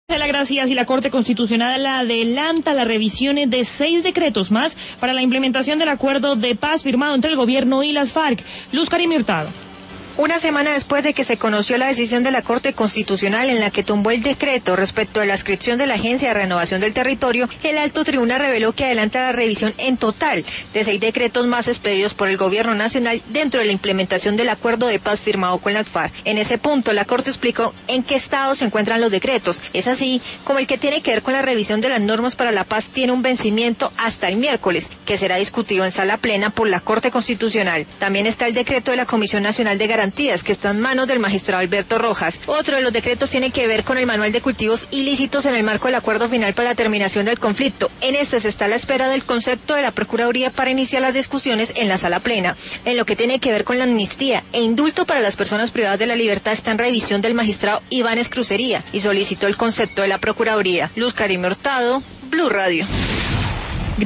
Gracias. Y la Corte Constitucional adelanta las revisiones de 6 decretos más para la implementación del acuerdo de paz firmado entre el gobierno y las FARC. Luz Karim Hurtado. Una semana después de que se conoció la decisión de la Corte Constitucional en la que tumbó el decreto respecto a la adscripción de la Agencia de Renovación del Territorio, el Alto Tribunal reveló que adelanta la revisión en total de 6 decretos más expedidos por el Gobierno Nacional dentro de la implementación del acuerdo de paz firmado con las FARC. En ese punto, la Corte explicó en qué estado se encuentran los decretos. Es así como el que tiene que ver con la revisión de las normas para la paz tiene un vencimiento hasta el miércoles, que será discutido en sala plena por la Corte Constitucional. También está el decreto de la Comisión Nacional de Garantías, que está en manos del magistrado Alberto Rojas. Otro de los decretos tiene que ver con el manual de cultivos ilícitos en el marco del acuerdo final para la terminación del conflicto. En este se está a la espera del concepto de la Procuraduría para iniciar las discusiones en la sala plena. En lo que tiene que ver con la amnistía e indulto para las personas privadas de la libertad está en revisión del magistrado Iván Escrucería y solicitó el concepto de la Procuraduría. Luz Karim Hurtado, Blue Radio.